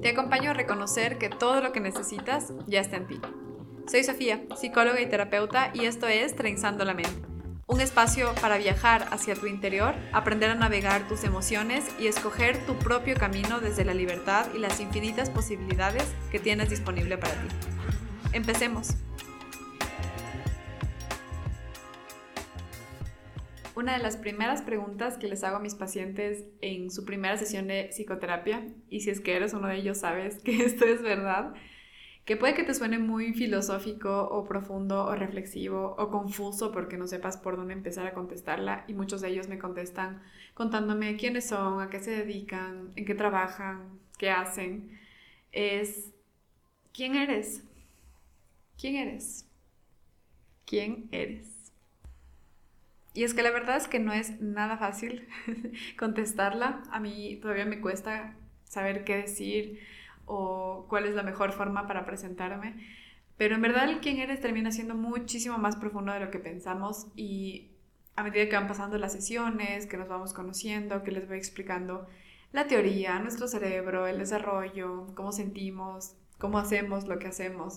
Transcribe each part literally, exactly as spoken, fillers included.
Te acompaño a reconocer que todo lo que necesitas ya está en ti. Soy Sofía, psicóloga y terapeuta, y esto es Trenzando la Mente, un espacio para viajar hacia tu interior, aprender a navegar tus emociones y escoger tu propio camino desde la libertad y las infinitas posibilidades que tienes disponible para ti. Empecemos. Una de las primeras preguntas que les hago a mis pacientes en su primera sesión de psicoterapia, y si es que eres uno de ellos sabes que esto es verdad, que puede que te suene muy filosófico o profundo o reflexivo o confuso porque no sepas por dónde empezar a contestarla, y muchos de ellos me contestan contándome quiénes son, a qué se dedican, en qué trabajan, qué hacen. Es, ¿quién eres? ¿Quién eres? ¿Quién eres? Y es que la verdad es que no es nada fácil contestarla. A mí todavía me cuesta saber qué decir o cuál es la mejor forma para presentarme. Pero en verdad el quién eres termina siendo muchísimo más profundo de lo que pensamos, y a medida que van pasando las sesiones, que nos vamos conociendo, que les voy explicando la teoría, nuestro cerebro, el desarrollo, cómo sentimos, cómo hacemos lo que hacemos,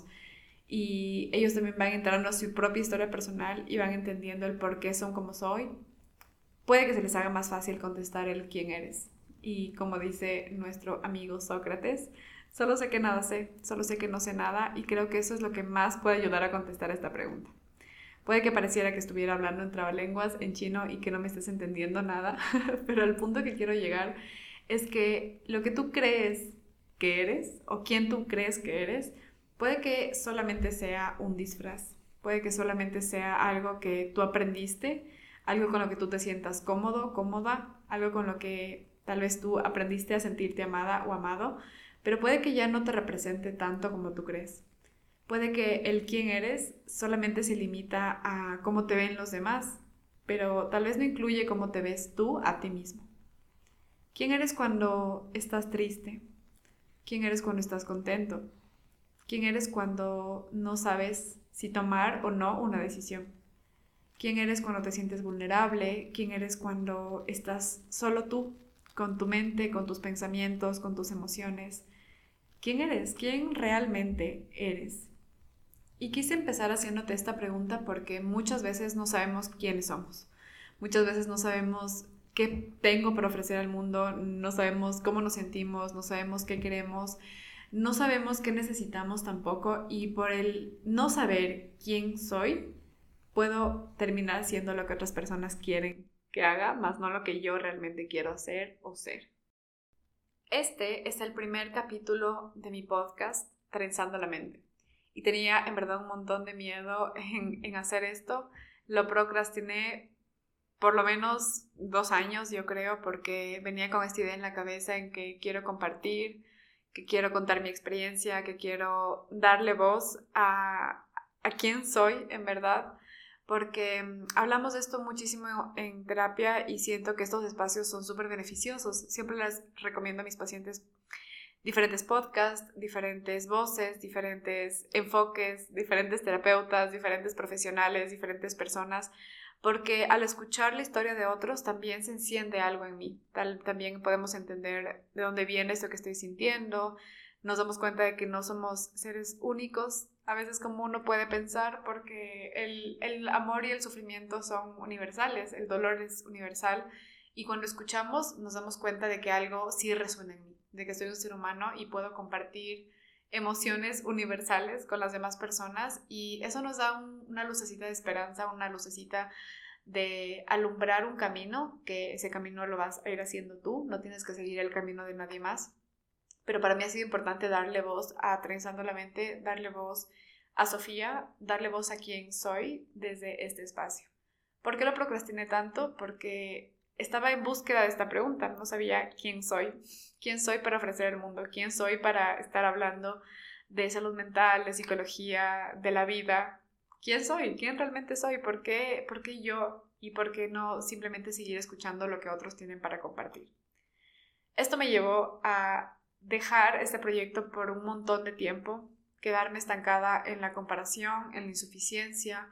y ellos también van entrando a su propia historia personal y van entendiendo el por qué son como soy, puede que se les haga más fácil contestar el quién eres. Y como dice nuestro amigo Sócrates, solo sé que nada sé, solo sé que no sé nada, y creo que eso es lo que más puede ayudar a contestar esta pregunta. Puede que pareciera que estuviera hablando en trabalenguas en chino y que no me estés entendiendo nada, pero el punto que quiero llegar es que lo que tú crees que eres, o quién tú crees que eres, puede que solamente sea un disfraz, puede que solamente sea algo que tú aprendiste, algo con lo que tú te sientas cómodo, cómoda, algo con lo que tal vez tú aprendiste a sentirte amada o amado, pero puede que ya no te represente tanto como tú crees. Puede que el quién eres solamente se limita a cómo te ven los demás, pero tal vez no incluye cómo te ves tú a ti mismo. ¿Quién eres cuando estás triste? ¿Quién eres cuando estás contento? ¿Quién eres cuando no sabes si tomar o no una decisión? ¿Quién eres cuando te sientes vulnerable? ¿Quién eres cuando estás solo tú, con tu mente, con tus pensamientos, con tus emociones? ¿Quién eres? ¿Quién realmente eres? Y quise empezar haciéndote esta pregunta porque muchas veces no sabemos quiénes somos. Muchas veces no sabemos qué tengo para ofrecer al mundo, no sabemos cómo nos sentimos, no sabemos qué queremos, no sabemos qué necesitamos tampoco, y por el no saber quién soy, puedo terminar siendo lo que otras personas quieren que haga, más no lo que yo realmente quiero hacer o ser. Este es el primer capítulo de mi podcast, Trenzando la Mente. Y tenía en verdad un montón de miedo en, en hacer esto. Lo procrastiné por lo menos dos años, yo creo, porque venía con esta idea en la cabeza en que quiero compartir, que quiero contar mi experiencia, que quiero darle voz a, a quién soy en verdad, porque hablamos de esto muchísimo en terapia y siento que estos espacios son súper beneficiosos. Siempre les recomiendo a mis pacientes diferentes podcasts, diferentes voces, diferentes enfoques, diferentes terapeutas, diferentes profesionales, diferentes personas, porque al escuchar la historia de otros también se enciende algo en mí. Tal, también podemos entender de dónde viene esto que estoy sintiendo, nos damos cuenta de que no somos seres únicos, a veces como uno puede pensar, porque el, el amor y el sufrimiento son universales, el dolor es universal, y cuando escuchamos nos damos cuenta de que algo sí resuena en mí, de que soy un ser humano y puedo compartir emociones universales con las demás personas, y eso nos da un, una lucecita de esperanza, una lucecita de alumbrar un camino, que ese camino lo vas a ir haciendo tú, no tienes que seguir el camino de nadie más. Pero para mí ha sido importante darle voz a Trenzando la Mente, darle voz a Sofía, darle voz a quien soy desde este espacio. ¿Por qué lo procrastiné tanto? Porque estaba en búsqueda de esta pregunta, no sabía quién soy, quién soy para ofrecer al mundo, quién soy para estar hablando de salud mental, de psicología, de la vida. ¿Quién soy? ¿Quién realmente soy? ¿Por qué, por qué yo? ¿Y por qué no simplemente seguir escuchando lo que otros tienen para compartir? Esto me llevó a dejar este proyecto por un montón de tiempo, quedarme estancada en la comparación, en la insuficiencia,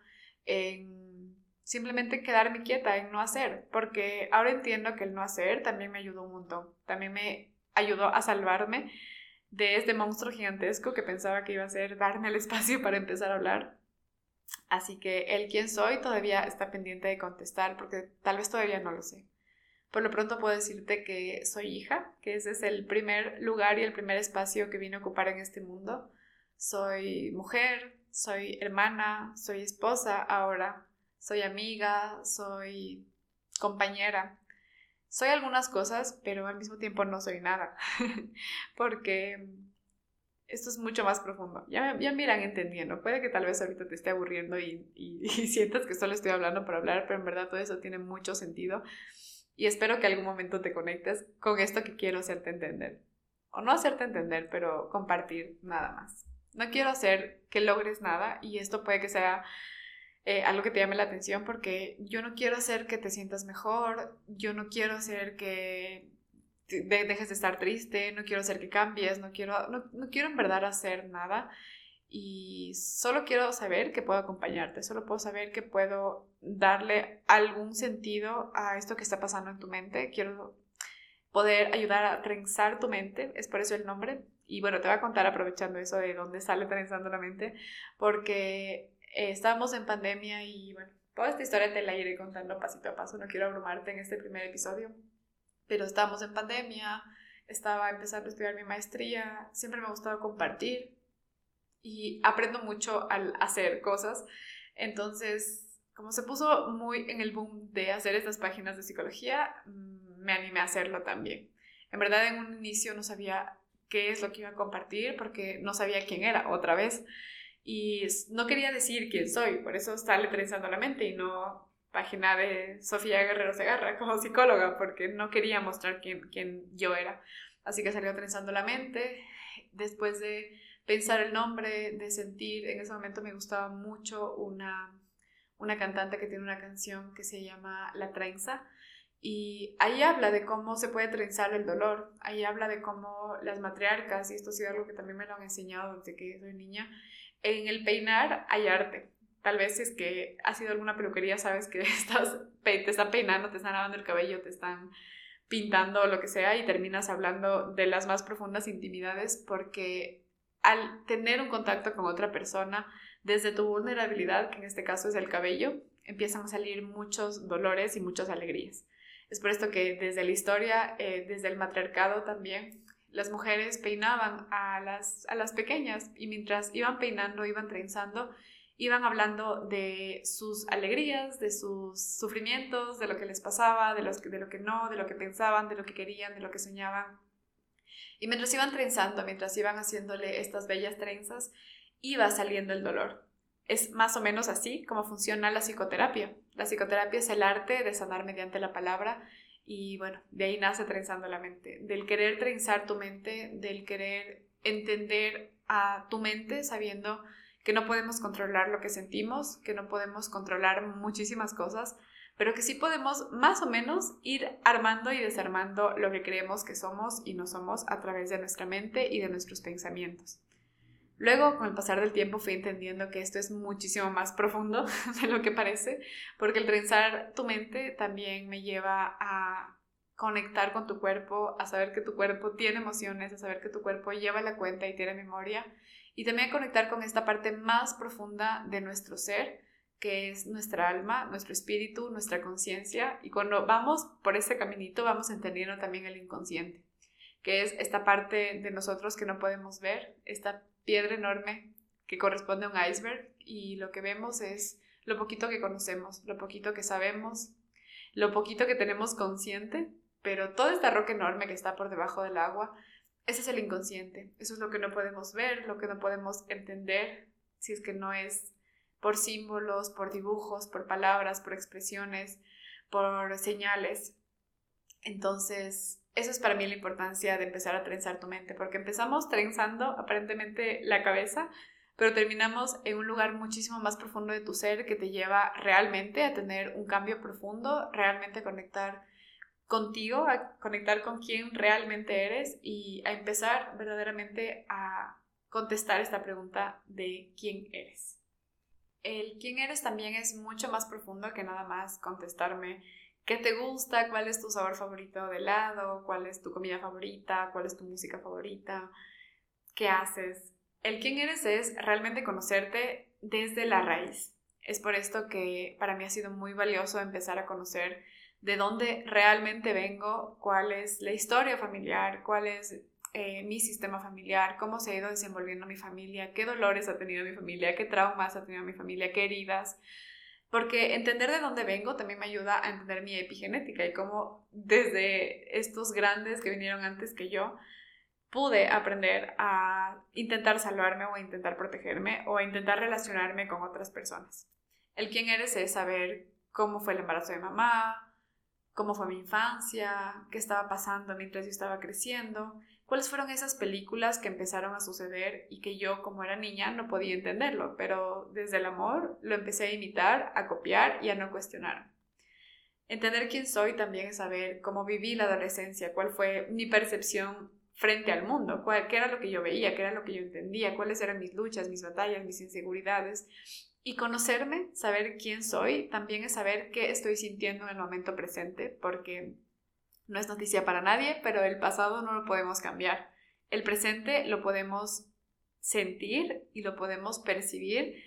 en simplemente quedarme quieta, en no hacer, porque ahora entiendo que el no hacer también me ayudó un montón, también me ayudó a salvarme de este monstruo gigantesco que pensaba que iba a ser darme el espacio para empezar a hablar. Así que el quién soy todavía está pendiente de contestar porque tal vez todavía no lo sé. Por lo pronto puedo decirte que soy hija, que ese es el primer lugar y el primer espacio que vine a ocupar en este mundo. Soy mujer, soy hermana, soy esposa ahora, soy amiga, soy compañera. Soy algunas cosas, pero al mismo tiempo no soy nada, porque esto es mucho más profundo. Ya, ya me irán entendiendo. Puede que tal vez ahorita te esté aburriendo y, y, y sientas que solo estoy hablando por hablar, pero en verdad todo eso tiene mucho sentido. Y espero que algún momento te conectes con esto que quiero hacerte entender. O no hacerte entender, pero compartir nada más. No quiero hacer que logres nada y esto puede que sea eh, algo que te llame la atención porque yo no quiero hacer que te sientas mejor, yo no quiero hacer que de- dejes de estar triste, no quiero hacer que cambies, no quiero, no, no quiero en verdad hacer nada. Y solo quiero saber que puedo acompañarte, solo puedo saber que puedo darle algún sentido a esto que está pasando en tu mente. Quiero poder ayudar a trenzar tu mente, es por eso el nombre. Y bueno, te voy a contar aprovechando eso de dónde sale trenzando la mente, porque eh, estábamos en pandemia y bueno, toda esta historia te la iré contando pasito a paso, no quiero abrumarte en este primer episodio, pero estábamos en pandemia, estaba empezando a estudiar mi maestría, siempre me ha gustado compartir y aprendo mucho al hacer cosas. Entonces, como se puso muy en el boom de hacer estas páginas de psicología, me animé a hacerlo también. En verdad, en un inicio no sabía qué es lo que iba a compartir porque no sabía quién era otra vez y no quería decir quién soy, por eso sale Trenzando la Mente y no página de Sofía Guerrero Segarra como psicóloga, porque no quería mostrar quién, quién yo era. Así que salió Trenzando la Mente. Después de pensar el nombre, de sentir, en ese momento me gustaba mucho una, una cantante que tiene una canción que se llama La Trenza, y ahí habla de cómo se puede trenzar el dolor, ahí habla de cómo las matriarcas, y esto ha sido algo que también me lo han enseñado desde que soy niña, en el peinar hay arte. Tal vez si es que has ido a alguna peluquería, sabes que estás, te están peinando, te están lavando el cabello, te están pintando o lo que sea y terminas hablando de las más profundas intimidades porque al tener un contacto con otra persona, desde tu vulnerabilidad, que en este caso es el cabello, empiezan a salir muchos dolores y muchas alegrías. Es por esto que desde la historia, eh, desde el matriarcado también, las mujeres peinaban a las, a las pequeñas y mientras iban peinando, iban trenzando, iban hablando de sus alegrías, de sus sufrimientos, de lo que les pasaba, de, los, de lo que no, de lo que pensaban, de lo que querían, de lo que soñaban. Y mientras iban trenzando, mientras iban haciéndole estas bellas trenzas, iba saliendo el dolor. Es más o menos así como funciona la psicoterapia. La psicoterapia es el arte de sanar mediante la palabra y bueno, de ahí nace Trenzando la Mente. Del querer trenzar tu mente, del querer entender a tu mente sabiendo que no podemos controlar lo que sentimos, que no podemos controlar muchísimas cosas, pero que sí podemos más o menos ir armando y desarmando lo que creemos que somos y no somos a través de nuestra mente y de nuestros pensamientos. Luego, con el pasar del tiempo, fui entendiendo que esto es muchísimo más profundo de lo que parece, porque el trenzar tu mente también me lleva a conectar con tu cuerpo, a saber que tu cuerpo tiene emociones, a saber que tu cuerpo lleva la cuenta y tiene memoria, y también a conectar con esta parte más profunda de nuestro ser, que es nuestra alma, nuestro espíritu, nuestra conciencia, y cuando vamos por ese caminito vamos entendiendo también el inconsciente, que es esta parte de nosotros que no podemos ver, esta piedra enorme que corresponde a un iceberg, y lo que vemos es lo poquito que conocemos, lo poquito que sabemos, lo poquito que tenemos consciente, pero toda esta roca enorme que está por debajo del agua, ese es el inconsciente, eso es lo que no podemos ver, lo que no podemos entender, si es que no es por símbolos, por dibujos, por palabras, por expresiones, por señales. Entonces, eso es para mí la importancia de empezar a trenzar tu mente, porque empezamos trenzando aparentemente la cabeza, pero terminamos en un lugar muchísimo más profundo de tu ser que te lleva realmente a tener un cambio profundo, realmente a conectar contigo, a conectar con quién realmente eres y a empezar verdaderamente a contestar esta pregunta de quién eres. El quién eres también es mucho más profundo que nada más contestarme qué te gusta, cuál es tu sabor favorito de helado, cuál es tu comida favorita, cuál es tu música favorita. qué haces. El quién eres es realmente conocerte desde la raíz. Es por esto que para mí ha sido muy valioso empezar a conocer de dónde realmente vengo, cuál es la historia familiar, cuál es eh, mi sistema familiar, cómo se ha ido desenvolviendo mi familia, qué dolores ha tenido mi familia, qué traumas ha tenido mi familia, qué heridas. Porque entender de dónde vengo también me ayuda a entender mi epigenética y cómo desde estos grandes que vinieron antes que yo pude aprender a intentar salvarme o a intentar protegerme o a intentar relacionarme con otras personas. El quién eres es saber cómo fue el embarazo de mamá, cómo fue mi infancia, qué estaba pasando mientras yo estaba creciendo, cuáles fueron esas películas que empezaron a suceder y que yo, como era niña, no podía entenderlo, pero desde el amor lo empecé a imitar, a copiar y a no cuestionar. Entender quién soy también es saber cómo viví la adolescencia, cuál fue mi percepción frente al mundo, cuál, qué era lo que yo veía, qué era lo que yo entendía, cuáles eran mis luchas, mis batallas, mis inseguridades. Y conocerme, saber quién soy, también es saber qué estoy sintiendo en el momento presente, porque no es noticia para nadie, pero el pasado no lo podemos cambiar. El presente lo podemos sentir y lo podemos percibir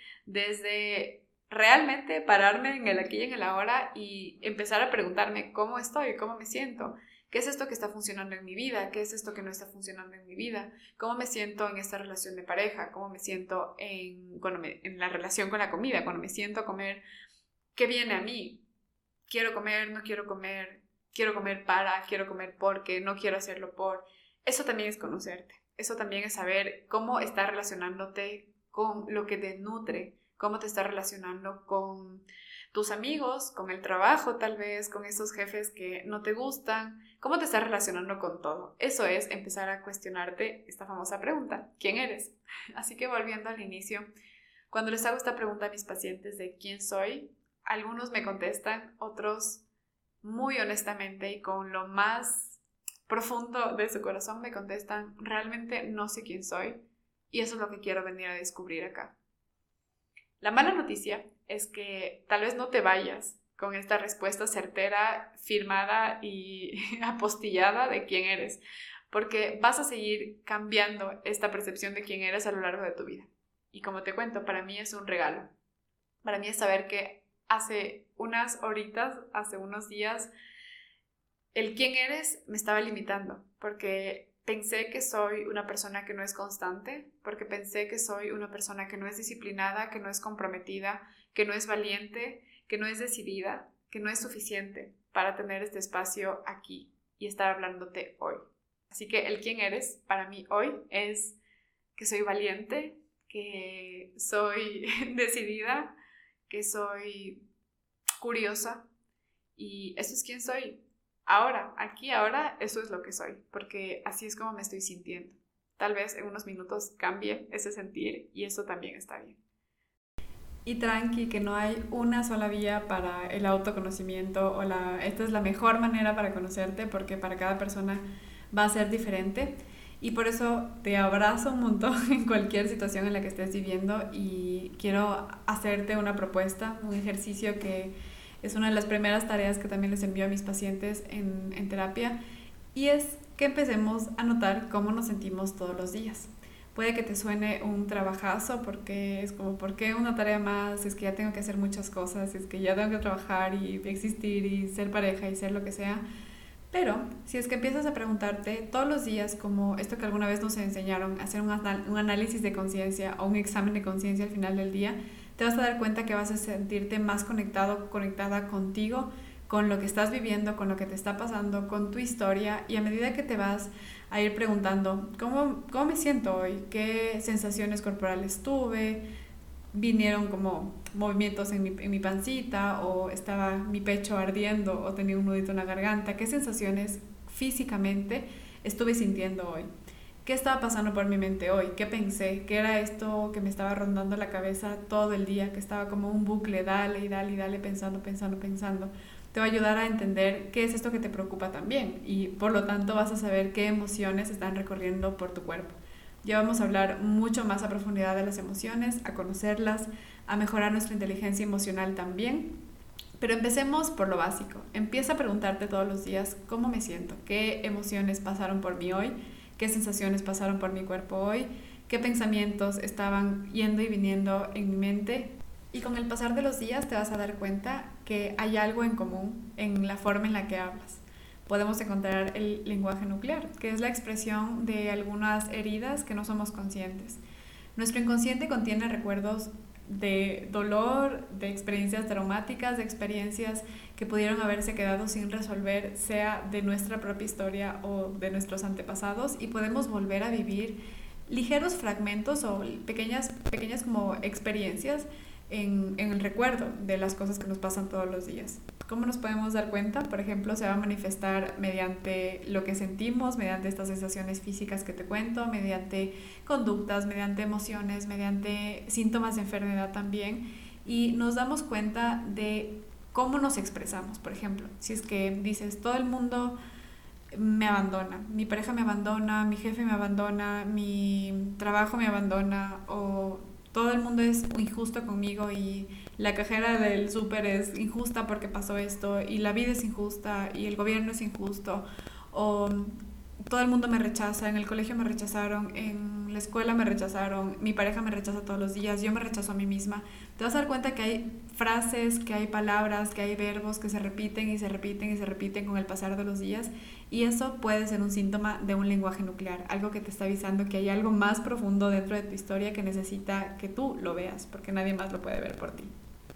desde realmente pararme en el aquí y en el ahora y empezar a preguntarme cómo estoy, cómo me siento. ¿Qué es esto que está funcionando en mi vida? ¿Qué es esto que no está funcionando en mi vida? ¿Cómo me siento en esta relación de pareja? ¿Cómo me siento en, cuando me, en la relación con la comida? Cuando me siento a comer, ¿qué viene a mí? ¿Quiero comer? ¿No quiero comer? ¿Quiero comer para? ¿Quiero comer porque? ¿No quiero hacerlo por? Eso también es conocerte. Eso también es saber cómo estás relacionándote con lo que te nutre, cómo te estás relacionando con tus amigos, con el trabajo tal vez, con esos jefes que no te gustan, cómo te estás relacionando con todo. Eso es empezar a cuestionarte esta famosa pregunta, ¿quién eres? Así que volviendo al inicio, cuando les hago esta pregunta a mis pacientes de quién soy, algunos me contestan, otros muy honestamente y con lo más profundo de su corazón me contestan, realmente no sé quién soy y eso es lo que quiero venir a descubrir acá. La mala noticia es que tal vez no te vayas con esta respuesta certera, firmada y apostillada de quién eres, porque vas a seguir cambiando esta percepción de quién eres a lo largo de tu vida. Y como te cuento, para mí es un regalo. Para mí es saber que hace unas horitas, hace unos días, el quién eres me estaba limitando, porque pensé que soy una persona que no es constante, porque pensé que soy una persona que no es disciplinada, que no es comprometida, que no es valiente, que no es decidida, que no es suficiente para tener este espacio aquí y estar hablándote hoy. Así que el quién eres para mí hoy es que soy valiente, que soy decidida, que soy curiosa y eso es quién soy. Ahora, aquí, ahora, eso es lo que soy, porque así es como me estoy sintiendo. Tal vez en unos minutos cambie ese sentir y eso también está bien. Y tranqui, que no hay una sola vía para el autoconocimiento o la, esta es la mejor manera para conocerte porque para cada persona va a ser diferente y por eso te abrazo un montón en cualquier situación en la que estés viviendo y quiero hacerte una propuesta, un ejercicio que es una de las primeras tareas que también les envío a mis pacientes en, en terapia y es que empecemos a notar cómo nos sentimos todos los días. Puede que te suene un trabajazo porque es como, ¿por qué una tarea más? Es que ya tengo que hacer muchas cosas, es que ya tengo que trabajar y existir y ser pareja y ser lo que sea. Pero si es que empiezas a preguntarte todos los días, como esto que alguna vez nos enseñaron, hacer un, anal- un análisis de conciencia o un examen de conciencia al final del día, te vas a dar cuenta que vas a sentirte más conectado, conectada contigo, con lo que estás viviendo, con lo que te está pasando, con tu historia y a medida que te vas a ir preguntando ¿cómo, cómo me siento hoy? ¿Qué sensaciones corporales tuve? ¿Vinieron como movimientos en mi, en mi pancita? ¿O estaba mi pecho ardiendo? ¿O tenía un nudito en la garganta? ¿Qué sensaciones físicamente estuve sintiendo hoy? ¿Qué estaba pasando por mi mente hoy? ¿Qué pensé? ¿Qué era esto que me estaba rondando la cabeza todo el día? Que estaba como un bucle, dale y dale y dale, pensando, pensando, pensando. Te va a ayudar a entender qué es esto que te preocupa también y por lo tanto vas a saber qué emociones están recorriendo por tu cuerpo. Ya vamos a hablar mucho más a profundidad de las emociones, a conocerlas, a mejorar nuestra inteligencia emocional también. Pero empecemos por lo básico. Empieza a preguntarte todos los días cómo me siento, qué emociones pasaron por mí hoy, qué sensaciones pasaron por mi cuerpo hoy, qué pensamientos estaban yendo y viniendo en mi mente. Y con el pasar de los días te vas a dar cuenta que hay algo en común en la forma en la que hablas. Podemos encontrar el lenguaje nuclear, que es la expresión de algunas heridas que no somos conscientes. Nuestro inconsciente contiene recuerdos de dolor, de experiencias traumáticas, de experiencias que pudieron haberse quedado sin resolver, sea de nuestra propia historia o de nuestros antepasados, y podemos volver a vivir ligeros fragmentos o pequeñas, pequeñas como experiencias en, en el recuerdo de las cosas que nos pasan todos los días. ¿Cómo nos podemos dar cuenta? Por ejemplo, se va a manifestar mediante lo que sentimos, mediante estas sensaciones físicas que te cuento, mediante conductas, mediante emociones, mediante síntomas de enfermedad también. Y nos damos cuenta de cómo nos expresamos. Por ejemplo, si es que dices, todo el mundo me abandona, mi pareja me abandona, mi jefe me abandona, mi trabajo me abandona, o todo el mundo es injusto conmigo y la cajera del súper es injusta porque pasó esto, y la vida es injusta y el gobierno es injusto, o todo el mundo me rechaza, en el colegio me rechazaron, en la escuela me rechazaron, mi pareja me rechaza todos los días, yo me rechazo a mí misma. Te vas a dar cuenta que hay frases, que hay palabras, que hay verbos que se repiten y se repiten y se repiten con el pasar de los días, y eso puede ser un síntoma de un lenguaje nuclear, algo que te está avisando que hay algo más profundo dentro de tu historia que necesita que tú lo veas, porque nadie más lo puede ver por ti.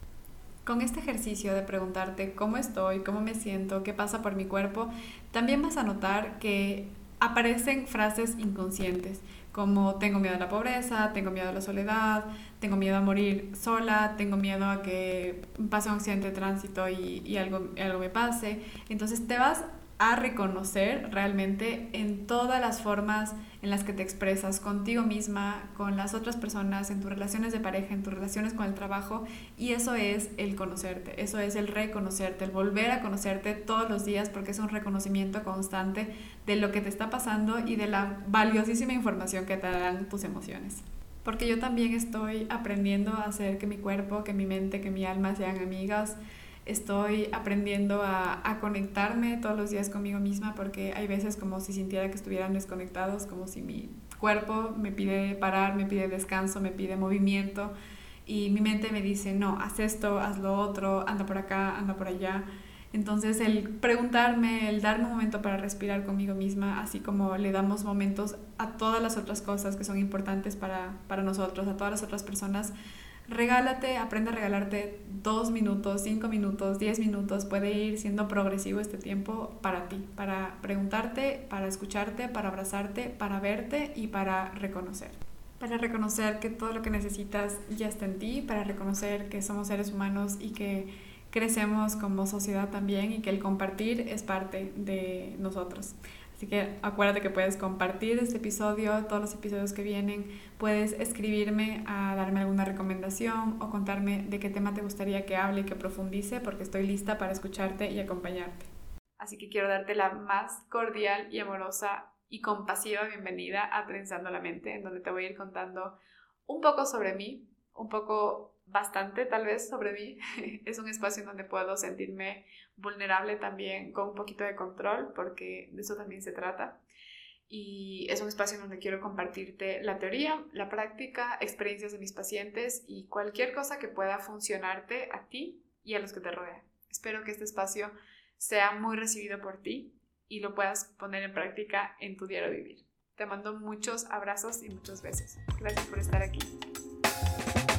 Con este ejercicio de preguntarte cómo estoy, cómo me siento, qué pasa por mi cuerpo, también vas a notar que aparecen frases inconscientes, como tengo miedo a la pobreza, tengo miedo a la soledad, tengo miedo a morir sola, tengo miedo a que pase un accidente de tránsito y, y algo, algo me pase. Entonces te vas a reconocer realmente en todas las formas en las que te expresas contigo misma, con las otras personas, en tus relaciones de pareja, en tus relaciones con el trabajo, y eso es el conocerte, eso es el reconocerte, el volver a conocerte todos los días, porque es un reconocimiento constante de lo que te está pasando y de la valiosísima información que te dan tus emociones. Porque yo también estoy aprendiendo a hacer que mi cuerpo, que mi mente, que mi alma sean amigas. Estoy aprendiendo a, a conectarme todos los días conmigo misma, porque hay veces como si sintiera que estuvieran desconectados, como si mi cuerpo me pide parar, me pide descanso, me pide movimiento, y mi mente me dice, no, haz esto, haz lo otro, anda por acá, anda por allá. Entonces el preguntarme, el darme un momento para respirar conmigo misma, así como le damos momentos a todas las otras cosas que son importantes para, para nosotros, a todas las otras personas. Regálate, aprende a regalarte dos minutos, cinco minutos, diez minutos. Puede ir siendo progresivo este tiempo para ti, para preguntarte, para escucharte, para abrazarte, para verte y para reconocer. Para reconocer que todo lo que necesitas ya está en ti, para reconocer que somos seres humanos y que crecemos como sociedad también, y que el compartir es parte de nosotros. Así que acuérdate que puedes compartir este episodio, todos los episodios que vienen. Puedes escribirme a darme alguna recomendación o contarme de qué tema te gustaría que hable y que profundice, porque estoy lista para escucharte y acompañarte. Así que quiero darte la más cordial y amorosa y compasiva bienvenida a Trenzando la Mente, en donde te voy a ir contando un poco sobre mí, un poco, bastante tal vez sobre mí. Es un espacio en donde puedo sentirme vulnerable también, con un poquito de control, porque de eso también se trata. Y es un espacio en donde quiero compartirte la teoría, la práctica, experiencias de mis pacientes y cualquier cosa que pueda funcionarte a ti y a los que te rodean. Espero que este espacio sea muy recibido por ti y lo puedas poner en práctica en tu diario vivir. Te mando muchos abrazos y muchos besos. Gracias por estar aquí.